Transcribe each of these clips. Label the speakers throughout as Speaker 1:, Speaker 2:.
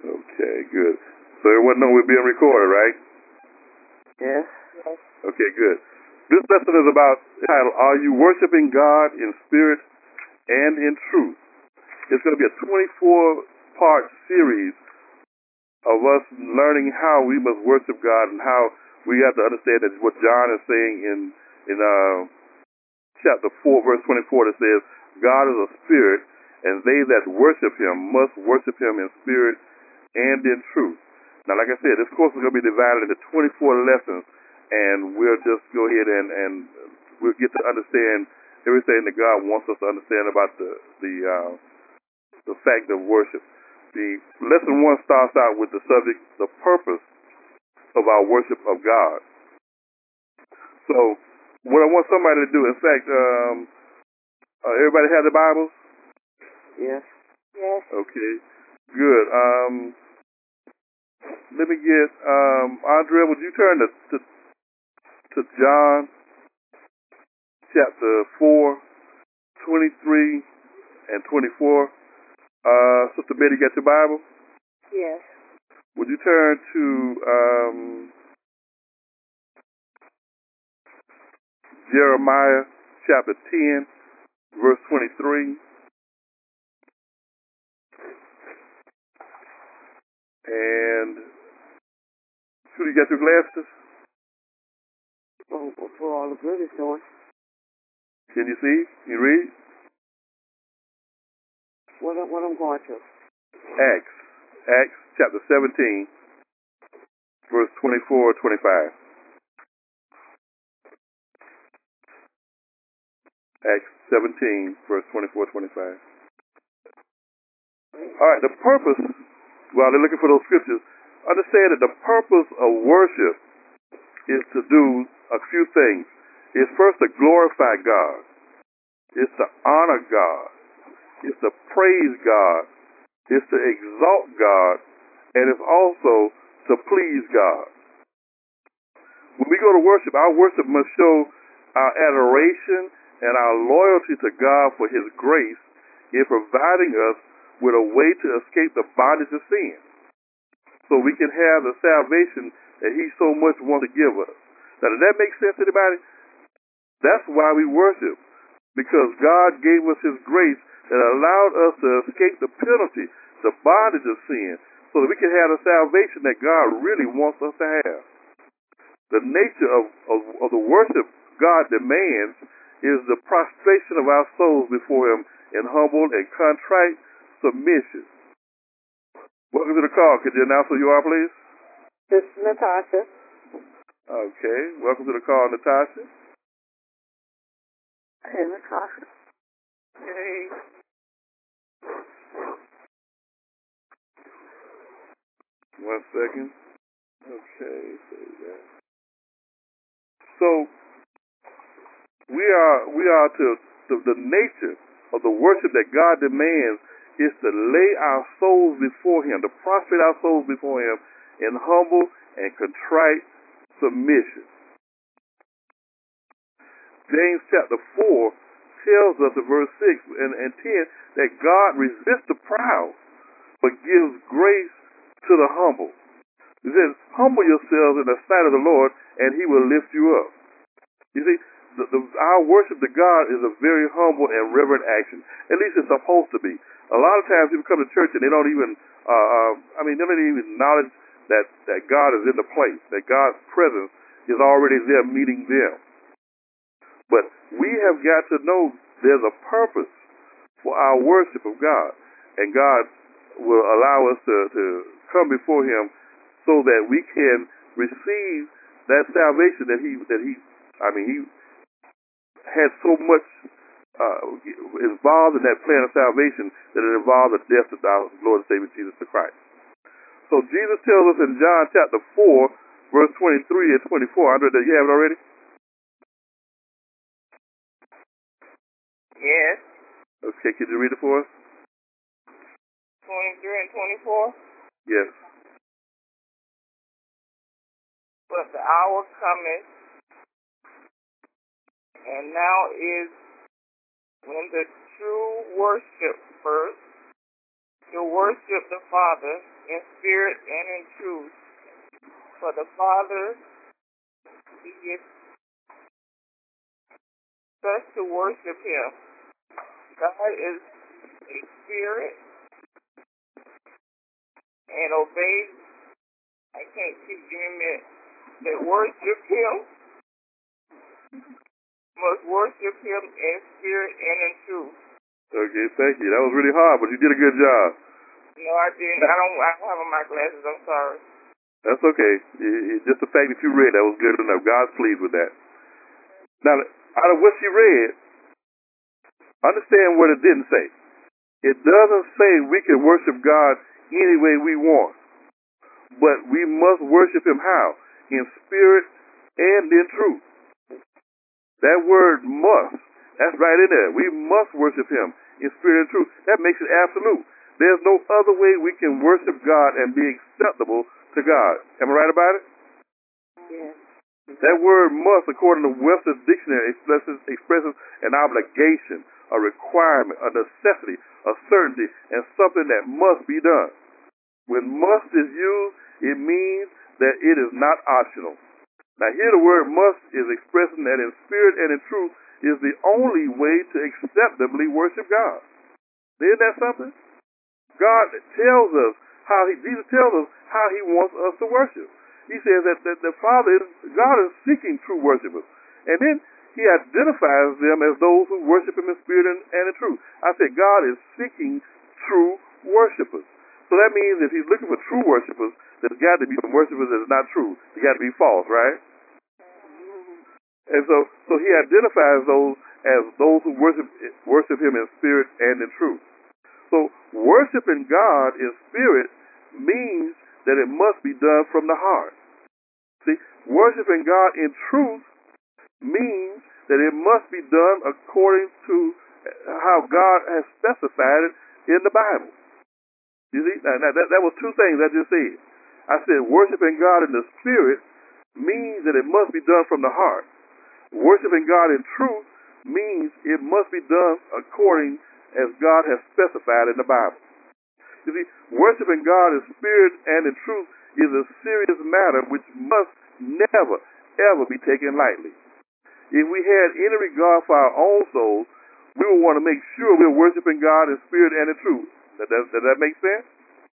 Speaker 1: Okay, good. So everyone know we're being recorded, right?
Speaker 2: Yes.
Speaker 1: Okay, good. This lesson is about title, Are You Worshiping God in Spirit and in Truth? It's going to be a 24-part series of us learning how we must worship God and how we have to understand that what John is saying in chapter 4, verse 24, that says, God is a spirit, and they that worship him must worship him in spirit and in truth. Now, like I said, this course is going to be divided into 24 lessons, and we'll just go ahead and we'll get to understand everything that God wants us to understand about the fact of worship. The lesson 1 starts out with the subject, the purpose of our worship of God. So, what I want somebody to do, in fact, everybody have the Bibles?
Speaker 2: Yes.
Speaker 3: Yes.
Speaker 1: Okay, good. Let me get Andrea. Would you turn to John chapter 4, 23 and 24? Sister Betty, got your Bible?
Speaker 3: Yes.
Speaker 1: Would you turn to Jeremiah chapter 10, verse 23? And Judy, got your glasses?
Speaker 2: For all the good it's doing.
Speaker 1: Can you see? Can you read?
Speaker 2: What I'm going to?
Speaker 1: Acts chapter 17, verse 24, 25. Acts 17, verse 24, 25. All right, the purpose, while they're looking for those scriptures, understand that the purpose of worship is to do a few things. It's first to glorify God. It's to honor God. It's to praise God. It's to exalt God. And it's also to please God. When we go to worship, our worship must show our adoration and our loyalty to God for his grace in providing us with a way to escape the bondage of sin, so we can have the salvation that he so much wants to give us. Now, does that make sense to anybody? That's why we worship, because God gave us his grace that allowed us to escape the penalty, the bondage of sin, so that we can have the salvation that God really wants us to have. The nature of the worship God demands is the prostration of our souls before him in humble and contrite submission. Welcome to the call. Could you announce who you are, please?
Speaker 2: This is Natasha.
Speaker 1: Okay. Welcome to the call, Natasha.
Speaker 2: Hey, Natasha.
Speaker 3: Hey.
Speaker 1: One second. Okay. So we are to the nature of the worship that God demands is to lay our souls before him, to prostrate our souls before him in humble and contrite submission. James chapter 4 tells us in verse 6 and 10 that God resists the proud but gives grace to the humble. He says, humble yourselves in the sight of the Lord and he will lift you up. You see, our worship to God is a very humble and reverent action. At least it's supposed to be. A lot of times people come to church and they don't even, they don't even acknowledge that God is in the place, that God's presence is already there meeting them. But we have got to know there's a purpose for our worship of God, and God will allow us to come before him so that we can receive that salvation that he had so much involved in that plan of salvation that it involved the death of our Lord and Savior Jesus Christ. So Jesus tells us in John chapter 4, verse 23 and 24. Andre, do you have it already?
Speaker 3: Yes.
Speaker 1: Okay, can you read it for us?
Speaker 3: 23 and 24.
Speaker 1: Yes.
Speaker 3: But the hour cometh, and now is when the true worshipers to worship the Father in spirit and in truth. For the Father is such to worship him. God is a spirit, and obey. I can't keep giving it. That worship him must worship him in spirit and in truth.
Speaker 1: Okay, thank you. That was really hard, but you did a good job.
Speaker 3: No, I didn't. I don't have on my glasses. I'm sorry.
Speaker 1: That's okay. Just the fact that you read that was good enough. God's pleased with that. Now, out of what she read, understand what it didn't say. It doesn't say we can worship God any way we want, but we must worship him how? In spirit and in truth. That word must, that's right in there. We must worship him in spirit and truth. That makes it absolute. There's no other way we can worship God and be acceptable to God. Am I right about it?
Speaker 2: Yes.
Speaker 1: That word must, according to Webster's dictionary, expresses an obligation, a requirement, a necessity, a certainty, and something that must be done. When must is used, it means that it is not optional. Now here the word must is expressing that in spirit and in truth is the only way to acceptably worship God. Isn't that something? God tells us Jesus tells us how he wants us to worship. He says that the God is seeking true worshipers. And then he identifies them as those who worship him in spirit and in truth. I said God is seeking true worshipers. So that means if he's looking for true worshipers, there's got to be some worshipers that is not true. They got to be false, right? And so he identifies those as those who worship him in spirit and in truth. So worshiping God in spirit means that it must be done from the heart. See, worshiping God in truth means that it must be done according to how God has specified it in the Bible. You see, now that was two things I just said. I said worshiping God in the spirit means that it must be done from the heart. Worshiping God in truth means it must be done according as God has specified in the Bible. You see, worshiping God in spirit and in truth is a serious matter which must never, ever be taken lightly. If we had any regard for our own souls, we would want to make sure we're worshiping God in spirit and in truth. Does that make sense?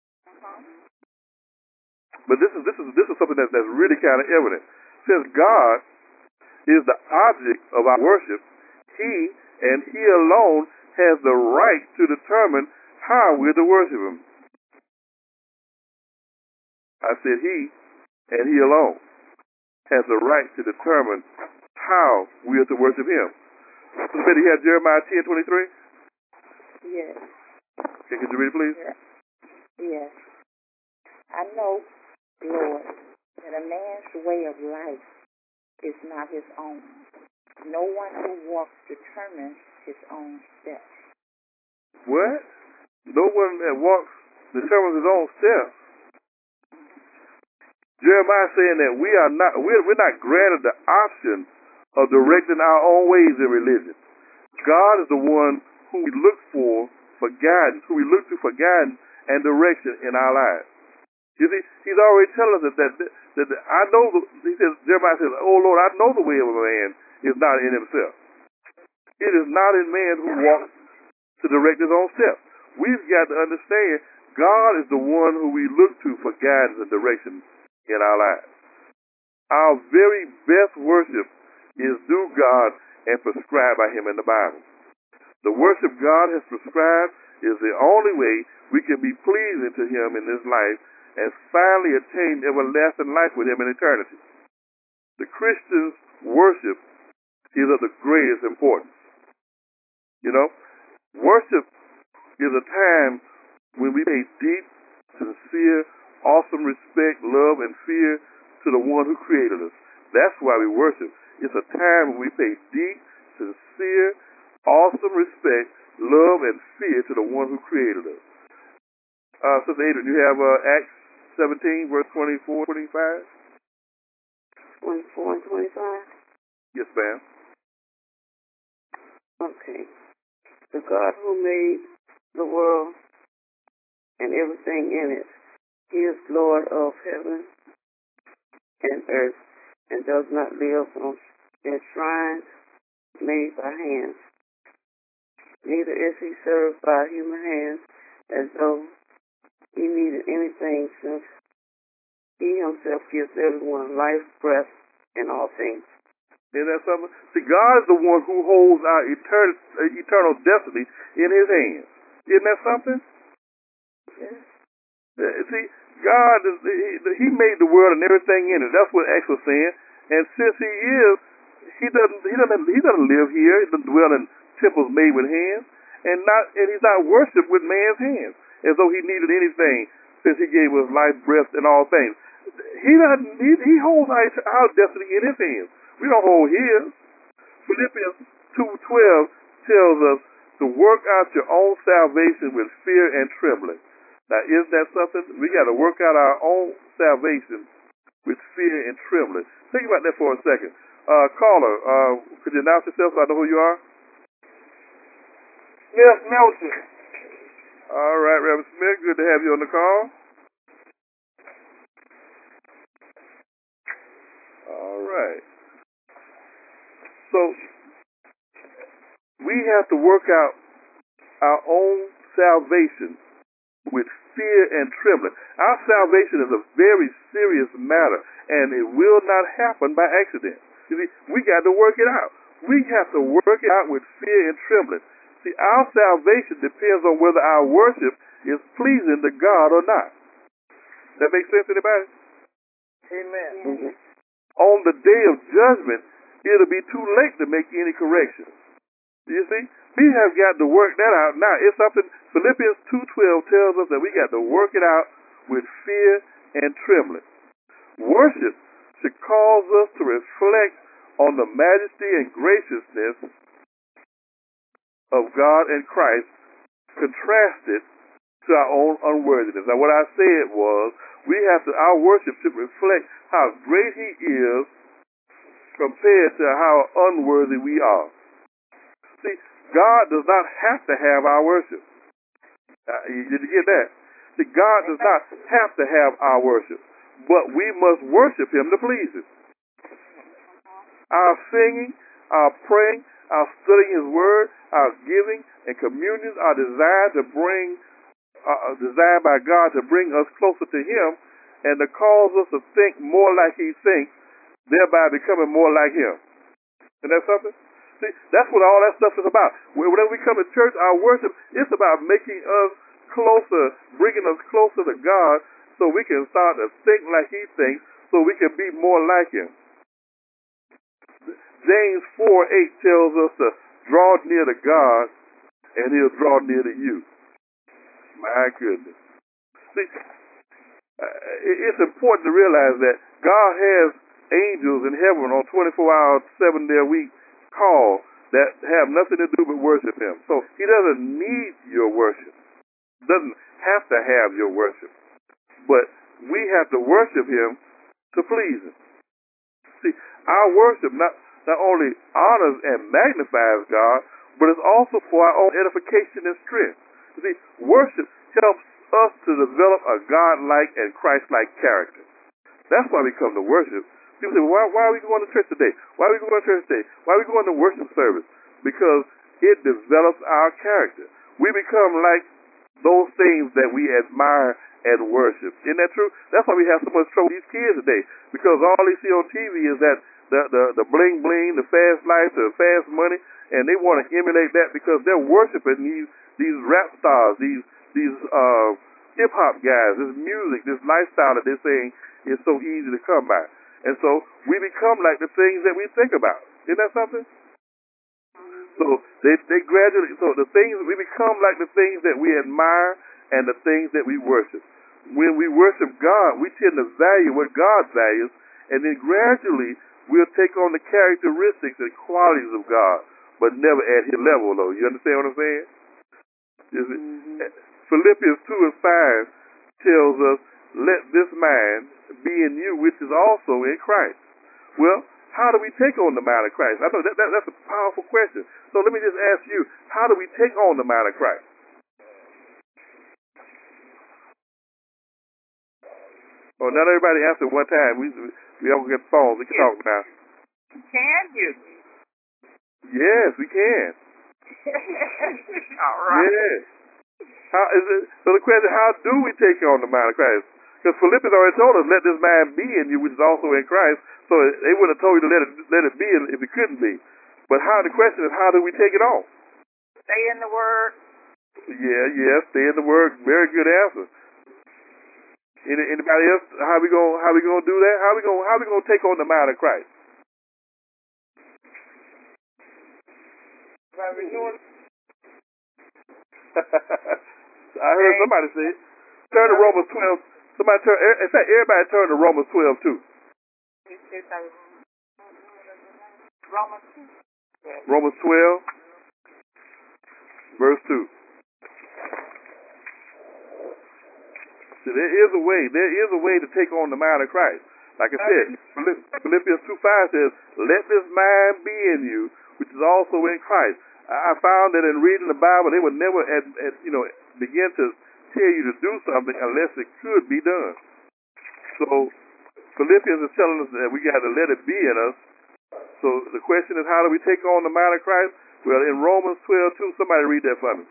Speaker 1: But this is something that's really kind of evident. Since God is the object of our worship, he and he alone has the right to determine how we're to worship him. I said he and he alone has the right to determine how we are to worship him. So you had Jeremiah 10:23?
Speaker 2: Yes.
Speaker 1: Okay, could you read it, please?
Speaker 2: Yes. I know, Lord, that a man's way of life is not his own. No one who walks determines his own steps.
Speaker 1: What? No one that walks determines his own steps. Jeremiah saying that we're not granted the option of directing our own ways in religion. God is the one who we look for guidance, who we look to for guidance and direction in our lives. You see, he's already telling us that I know, Jeremiah says, oh Lord, I know the way of a man is not in himself. It is not in man who walks to direct his own steps. We've got to understand God is the one who we look to for guidance and direction in our lives. Our very best worship is due God and prescribed by him in the Bible. The worship God has prescribed is the only way we can be pleasing to him in this life and finally attain everlasting life with him in eternity. The Christian's worship is of the greatest importance. You know, worship is a time when we pay deep, sincere, awesome respect, love, and fear to the one who created us. That's why we worship. It's a time when we pay deep, sincere, awesome respect, love, and fear to the one who created us. Sister Adrian, you have Acts 17, verse 24, 25?
Speaker 2: 24 and 25?
Speaker 1: Yes, ma'am.
Speaker 2: Okay. The God who made the world
Speaker 4: and everything in it. He is Lord of heaven and earth, and does not live in shrines made by hands. Neither is he served by human hands, as though he needed anything, since he himself gives everyone life, breath, and all things.
Speaker 1: Isn't that something? See, God is the one who holds our eternal destiny in his hands. Isn't that something?
Speaker 4: Yes.
Speaker 1: See, God, he made the world and everything in it. That's what Acts was saying. And since he doesn't live here. He doesn't dwell in temples made with hands, and he's not worshipped with man's hands, as though he needed anything, since he gave us life, breath, and all things. He holds our destiny in his hands. We don't hold his. Philippians 2:12 tells us to work out your own salvation with fear and trembling. Now, isn't that something? We got to work out our own salvation with fear and trembling. Think about that for a second. Caller, could you announce yourself so I know who you are?
Speaker 3: Yes, Milton.
Speaker 1: All right, Reverend Smith, good to have you on the call. All right. So, we have to work out our own salvation with fear and trembling. Our salvation is a very serious matter, and it will not happen by accident. You see, we got to work it out. We have to work it out with fear and trembling. See, our salvation depends on whether our worship is pleasing to God or not. That makes sense to anybody?
Speaker 3: Amen.
Speaker 4: Mm-hmm.
Speaker 1: On the day of judgment, it'll be too late to make any corrections. You see? We have got to work that out now. It's something, Philippians 2:12 tells us that we got to work it out with fear and trembling. Worship should cause us to reflect on the majesty and graciousness of God and Christ, contrasted to our own unworthiness. Now, what I said was, our worship should reflect how great he is compared to how unworthy we are. See, God does not have to have our worship. Did you get that? See, God does not have to have our worship, but we must worship him to please him. Our singing, our praying, our studying his word, our giving, and communions are designed by God to bring us closer to him and to cause us to think more like he thinks, thereby becoming more like him. Isn't that something? See, that's what all that stuff is about. Whenever we come to church, our worship, it's about making us closer, bringing us closer to God so we can start to think like he thinks, so we can be more like him. James 4:8 tells us to draw near to God, and he'll draw near to you. My goodness. See, it's important to realize that God has angels in heaven on 24-hour, 7-day-a-week call that have nothing to do but worship him. So he doesn't need your worship. Doesn't have to have your worship. But we have to worship him to please him. See, our worship not only honors and magnifies God, but it's also for our own edification and strength. You see, worship helps us to develop a God-like and Christ-like character. That's why we come to worship. People say, why are we going to church today? Why are we going to church today? Why are we going to worship service? Because it develops our character. We become like those things that we admire and worship. Isn't that true? That's why we have so much trouble with these kids today. Because all they see on TV is that the bling bling, the fast life, the fast money, and they want to emulate that because they're worshiping these rap stars, these hip hop guys, this music, this lifestyle that they're saying is so easy to come by. And so we become like the things that we think about. Isn't that something? So they gradually, so the things, we become like the things that we admire and the things that we worship. When we worship God, we tend to value what God values, and then gradually we'll take on the characteristics and qualities of God, but never at his level, though. You understand what I'm saying? Mm-hmm. Philippians 2:5 tells us, let this mind be in you, which is also in Christ. Well, how do we take on the mind of Christ? I know that's a powerful question. So let me just ask you, how do we take on the mind of Christ? Oh, not everybody answer at one time. We all get phones. We can talk now.
Speaker 3: Can you?
Speaker 1: Yes, we can.
Speaker 3: All right.
Speaker 1: Yes. How is it? So the question: how do we take on the mind of Christ? Because Philippians already told us, "Let this mind be in you, which is also in Christ." So they wouldn't have told you to let it be if it couldn't be. But how? The question is, how do we take it on?
Speaker 3: Stay in the Word.
Speaker 1: Yeah, stay in the Word. Very good answer. Anybody else? How we gonna do that? How we gonna take on the mind of Christ?
Speaker 3: By renewing.
Speaker 1: I heard somebody say it. Turn to Romans 12. Somebody turn. In fact, everybody turn to Romans 12 too.
Speaker 3: Romans 2.
Speaker 1: Romans 12, verse 2. See, there is a way. There is a way to take on the mind of Christ. Like I said, Philippians 2:5 says, "Let this mind be in you, which is also in Christ." I found that in reading the Bible, they would never, begin to tell you to do something unless it could be done. So Philippians is telling us that we got to let it be in us. So the question is, how do we take on the mind of Christ? Well, in Romans 12:2, somebody read that for me.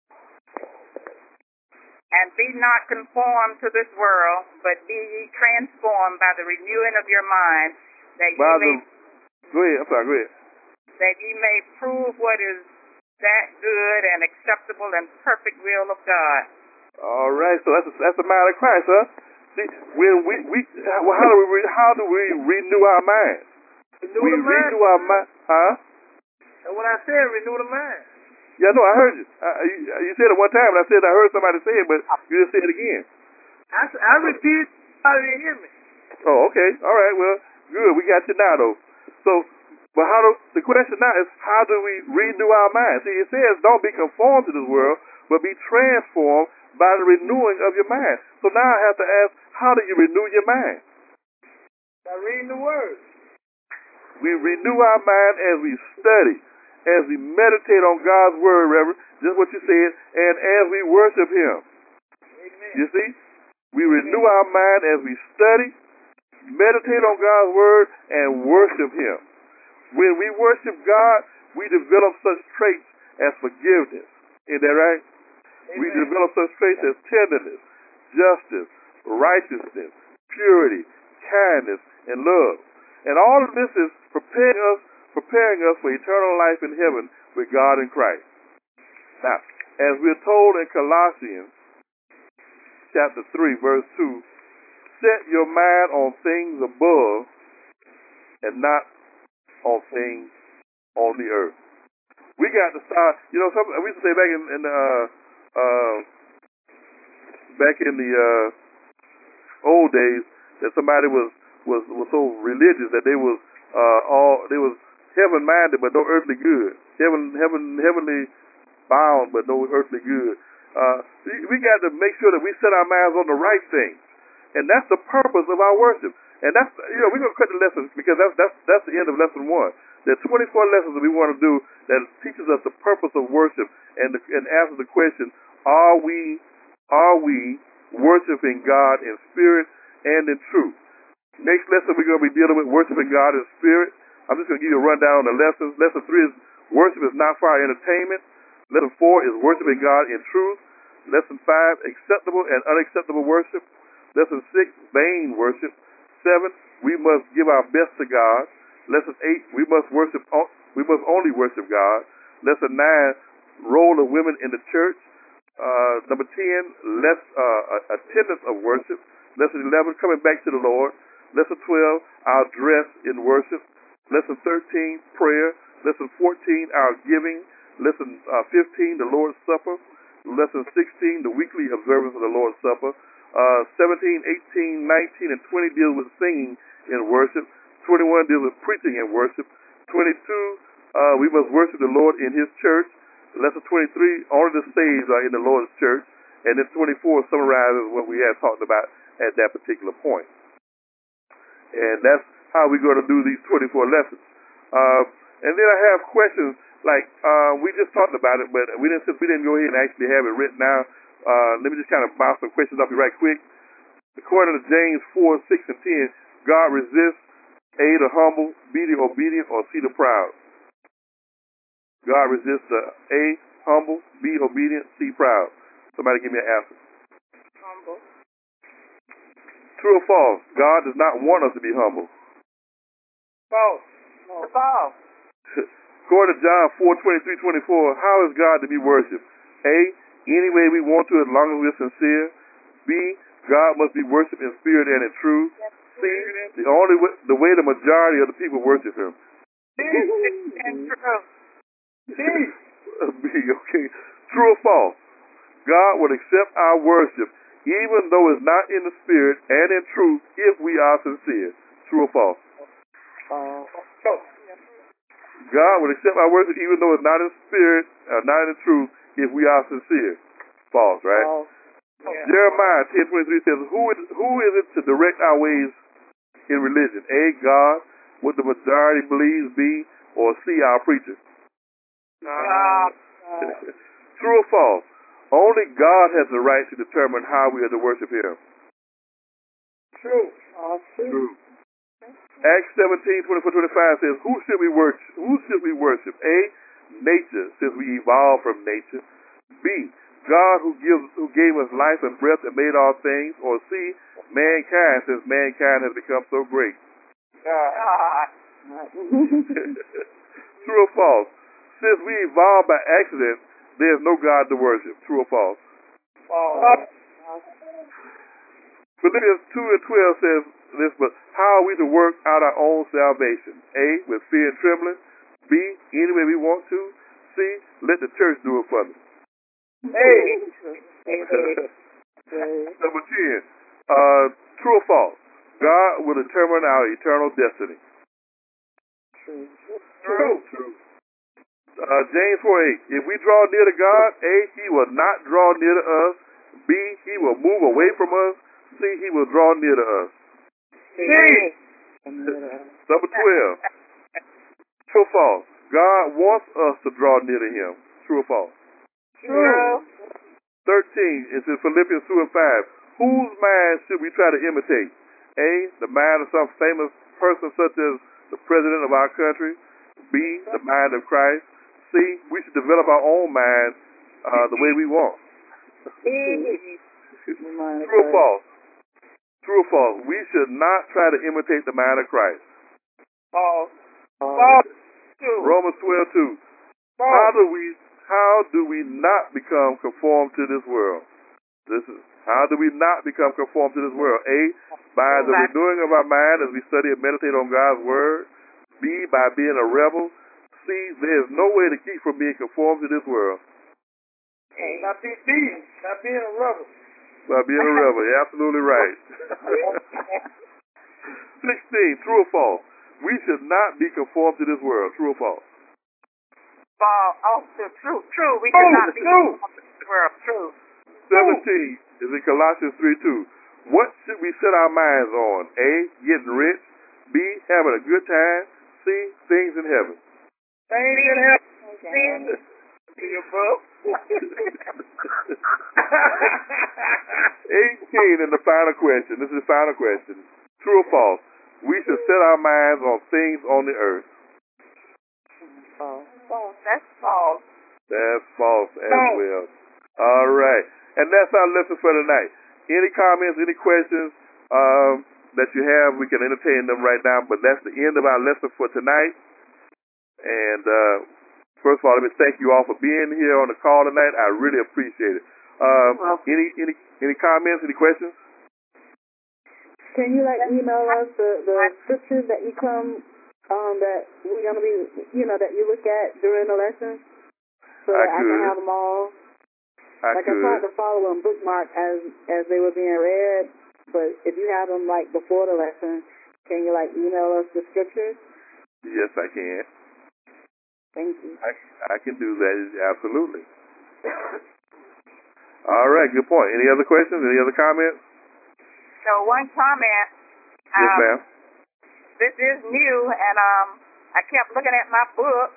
Speaker 3: And be not conformed to this world, but be ye transformed by the renewing of your mind, that
Speaker 1: Go ahead. I'm sorry. Go ahead.
Speaker 3: That ye may prove what is that good and acceptable and perfect will of God.
Speaker 1: All right. So that's the mind of Christ, huh? See, when how do we renew our minds? Renew our mind, huh?
Speaker 3: And when I said renew the mind.
Speaker 1: Yeah, no, I heard you. You said it one time, and I said I heard somebody say it, but you didn't say it again.
Speaker 3: I repeated. I didn't hear me.
Speaker 1: Oh, okay. All right. Well, good. We got you now, though. So, but the question now is, how do we renew our minds? See, it says, don't be conformed to this world, but be transformed by the renewing of your mind. So now I have to ask, how do you renew your mind?
Speaker 3: By reading the Word.
Speaker 1: We renew our mind as we study, as we meditate on God's Word, Reverend, just what you said, and as we worship Him.
Speaker 3: Amen.
Speaker 1: You see? We renew our mind as we study, meditate on God's Word, and worship Him. When we worship God, we develop such traits as forgiveness. Isn't that right?
Speaker 3: Amen.
Speaker 1: We develop such traits as tenderness, justice, righteousness, purity, kindness, and love. And all of this is preparing us for eternal life in heaven with God in Christ. Now, as we're told in Colossians chapter 3, verse 2, set your mind on things above and not on things on the earth. We got to start, we used to say back in the old days that somebody was so religious that they was heaven minded but no earthly good. Heavenly bound but no earthly good. We got to make sure that we set our minds on the right things. And that's the purpose of our worship. And that's we're gonna cut the lessons because that's the end of lesson 1. There are 24 lessons that we want to do that teaches us the purpose of worship and answers the question, are we worshiping God in spirit and in truth? Next lesson we're going to be dealing with worshiping God in spirit. I'm just going to give you a rundown on the lessons. Lesson 3 is worship is not for our entertainment. Lesson 4 is worshiping God in truth. Lesson 5, acceptable and unacceptable worship. Lesson 6, vain worship. 7, we must give our best to God. Lesson 8, we must only worship God. Lesson 9, role of women in the church. Number 10, attendance of worship. Lesson 11, coming back to the Lord. Lesson 12, our dress in worship. Lesson 13, prayer. Lesson 14, our giving. Lesson 15, the Lord's Supper. Lesson 16, the weekly observance of the Lord's Supper. 17, 18, 19, and 20 deal with singing in worship. 21 deals with preaching in worship. 22, we must worship the Lord in His church. Lesson 23, only the saved are in the Lord's church. And then 24 summarizes what we had talked about at that particular point. And that's how we're going to do these 24 lessons. And then I have questions like we just talked about it, but since we didn't go ahead and actually have it written down. Let me just kind of bounce some questions off you right quick. According to James 4, 6, and 10, God resists A, the humble, B, the obedient, or C, the proud. God resists the A, humble, B, obedient, C, proud. Somebody give me an answer.
Speaker 3: Humble.
Speaker 1: True or false? God does not want us to be humble.
Speaker 3: False. False.
Speaker 1: According to John 4, 23, 24, how is God to be worshipped? A, any way we want to as long as we're sincere. B, God must be worshipped in spirit and in truth. C, the way the majority of the people worship him.
Speaker 3: And true.
Speaker 1: B, okay. True or false? God will accept our worship even though it's not in the spirit and in truth if we are sincere. True or false? God will accept our worship even though it's not in spirit, not in truth if we are sincere. False, right?
Speaker 3: Yeah.
Speaker 1: Jeremiah 10:23 says, who is it to direct our ways in religion? A, God, what the majority believes. B, or C, our preachers. True or false? Only God has the right to determine how we are to worship him.
Speaker 3: True.
Speaker 1: True. Acts 17:24-25 says, who should we worship? A, nature, since we evolved from nature. B, God who gave us life and breath and made all things. Or C, mankind, since mankind has become so great. True or false? Since we evolved by accident, there is no God to worship. True or false?
Speaker 3: False.
Speaker 1: Philippians 2:12 says this, but how are we to work out our own salvation? A, with fear and trembling. B, any way we want to. C, let the church do it for me. Number 10, true or false? God will determine our eternal destiny. True. James 4:8. If we draw near to God, A, he will not draw near to us. B, he will move away from us. C, he will draw near to us. Number 12. True or false? God wants us to draw near to him. True or false?
Speaker 3: True.
Speaker 1: 13 is in Philippians 2:5. Whose mind should we try to imitate? A, the mind of some famous person such as the president of our country. B, the mind of Christ. C, we should develop our own mind the way we want. True or false? True or false? We should not try to imitate the mind of Christ.
Speaker 3: False. False.
Speaker 1: Romans 12:2. How do we not become conformed to this world? How do we not become conformed to this world? A, by the renewing of our mind as we study and meditate on God's word. B, by being a rebel. C, there is no way to keep from being conformed to this world.
Speaker 3: Not being a rebel.
Speaker 1: By being a rebel, you're absolutely right. 16, true or false? We should not be conformed to this world. True or false?
Speaker 3: False. Oh, true. We should not be conformed to this world. True.
Speaker 1: 17 is in Colossians 3:2. What should we set our minds on? A, getting rich. B, having a good time. C, things in heaven.
Speaker 3: Things in heaven. See your book.
Speaker 1: 18 and the final question. This is the final question. True or false? We should set our minds on things on the earth.
Speaker 3: False. That's false.
Speaker 1: That's false as well. All right. And that's our lesson for tonight. Any comments, any questions that you have, we can entertain them right now. But that's the end of our lesson for tonight. And first of all, let me thank you all for being here on the call tonight. I really appreciate it. Any comments, any questions?
Speaker 4: Can you email us the scriptures that you come that we're gonna be that you look at during the lesson, so that I can have them all. I tried to follow them bookmark as they were being read, but if you have them before the lesson, can you email us the scriptures?
Speaker 1: Yes, I can.
Speaker 4: Thank you.
Speaker 1: I can do that, absolutely. All right, good point. Any other questions? Any other comments?
Speaker 3: So one comment.
Speaker 1: Yes, ma'am.
Speaker 3: This is new, and I kept looking at my book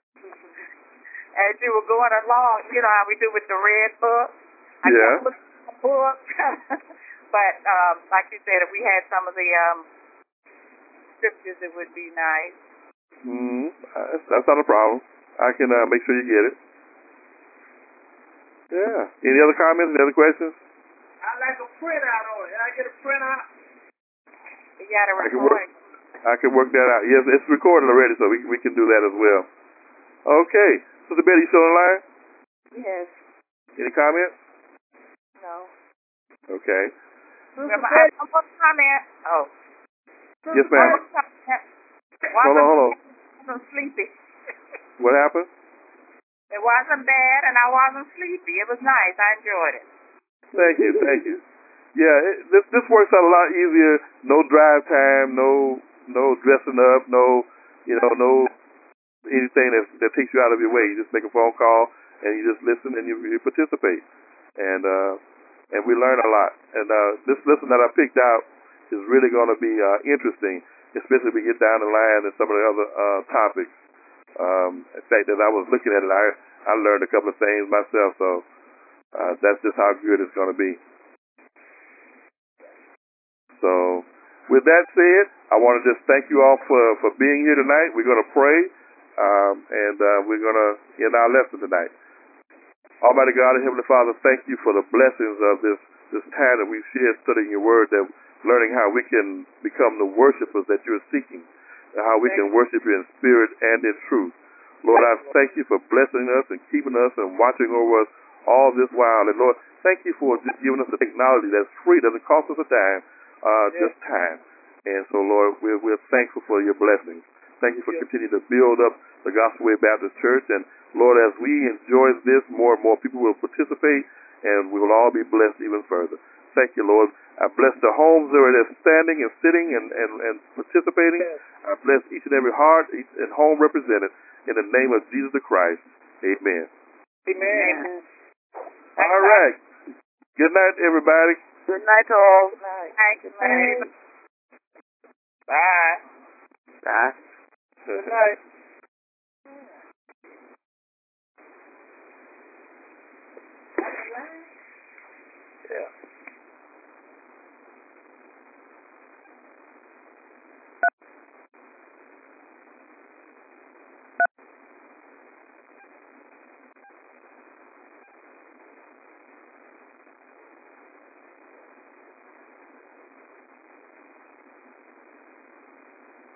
Speaker 3: as you were going along. You know how we do with the red book. I kept looking at my book. But like you said, if we had some of the scriptures, it would be nice.
Speaker 1: That's not a problem. I can make sure you get it. Yeah. Any other comments? Any other questions?
Speaker 5: I'd like a printout on it. Can I get a printout?
Speaker 3: You got to
Speaker 1: I
Speaker 3: record.
Speaker 1: I can work that out. Yes, it's recorded already, so we can do that as well. Okay. Sister Betty, you still in line?
Speaker 2: Yes.
Speaker 1: Any comments?
Speaker 2: No.
Speaker 1: Okay.
Speaker 3: Remember, I have one more comment. Oh.
Speaker 1: Yes, ma'am. Hold on.
Speaker 3: I wasn't sleepy.
Speaker 1: What happened?
Speaker 3: It wasn't bad, and I wasn't sleepy. It was nice. I enjoyed it.
Speaker 1: Thank you. Yeah, this works out a lot easier. No drive time, no dressing up, no anything that takes you out of your way. You just make a phone call and you just listen and you participate, and we learn a lot. And this lesson that I picked out is really going to be interesting, especially if we get down the line and some of the other topics. In fact, as I was looking at it, I learned a couple of things myself. So that's just how good it's going to be. So, with that said, I want to just thank you all for being here tonight. We're going to pray, and we're going to end our lesson tonight. Almighty God and Heavenly Father, thank you for the blessings of this time that we've shared studying your word, that learning how we can become the worshipers that you're seeking, and how we can worship you in spirit and in truth. Lord, I thank you for blessing us and keeping us and watching over us all this while. And Lord, thank you for just giving us the technology that's free, doesn't cost us a dime. Just time. And so, Lord, we're thankful for your blessings. Thank you for continuing to build up the Gospel Way Baptist Church. And, Lord, as we enjoy this, more and more people will participate, and we will all be blessed even further. Thank you, Lord. I bless the homes that are standing and sitting and participating. I bless each and every heart and home represented in the name of Jesus the Christ. Amen.
Speaker 3: Amen.
Speaker 1: All right. Good night, everybody.
Speaker 3: Good night to all.
Speaker 2: Good night.
Speaker 3: Good night. Bye.
Speaker 4: Bye.
Speaker 1: Good night. Yeah.